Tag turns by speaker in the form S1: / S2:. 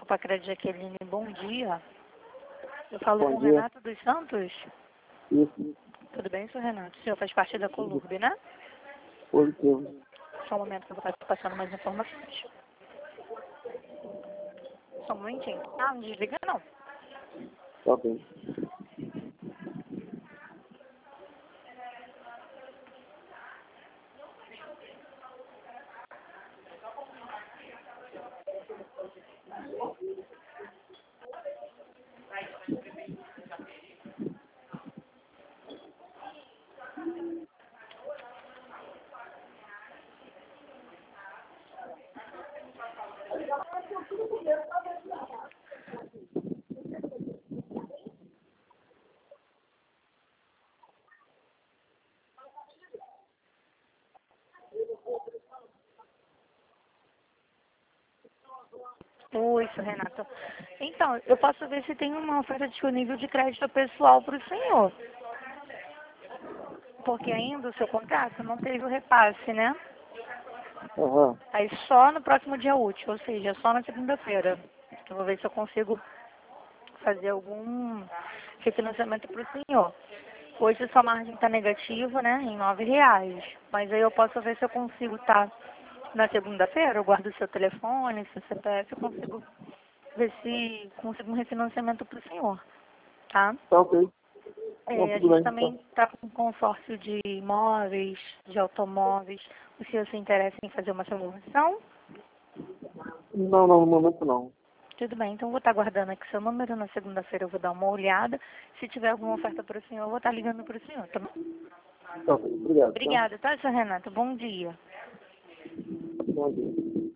S1: Pacra de Jaqueline, bom dia. Eu falo
S2: Bom
S1: com o
S2: dia.
S1: Renato dos Santos.
S2: Isso,
S1: Tudo bem, senhor Renato? O senhor faz parte da Colurb, né?
S2: positivo.
S1: Só um momento que eu vou estar passando mais informações. Só um momentinho. Ah, não desliga não.
S2: Tá bem.
S1: Oi, senhor Renato. Então, eu posso ver se tem uma oferta disponível de crédito pessoal para o senhor. Porque ainda o seu contrato não teve o repasse, né?
S2: Aham.
S1: Aí só no próximo dia útil, ou seja, só na segunda-feira. Eu vou ver se eu consigo fazer algum refinanciamento para o senhor. Hoje a sua margem está negativa, né, em R$ 9. Mas aí eu posso ver se eu consigo estar na segunda-feira, eu guardo o seu telefone, seu CPF, eu consigo ver se consigo um refinanciamento para o senhor, tá?
S2: Tá ok. Não,
S1: A
S2: tudo
S1: gente
S2: bem. Tá.
S1: também está com um consórcio de imóveis, de automóveis. O senhor se interessa em fazer uma simulação?
S2: Não, no momento não.
S1: Tudo bem, então eu vou estar guardando aqui seu número. Na segunda-feira eu vou dar uma olhada. Se tiver alguma oferta para o senhor, eu vou estar ligando para o senhor, tá bom?
S2: Tá ok. Obrigado, tá?
S1: Obrigada, tá, senhor Renato? Bom dia.
S2: Bom dia.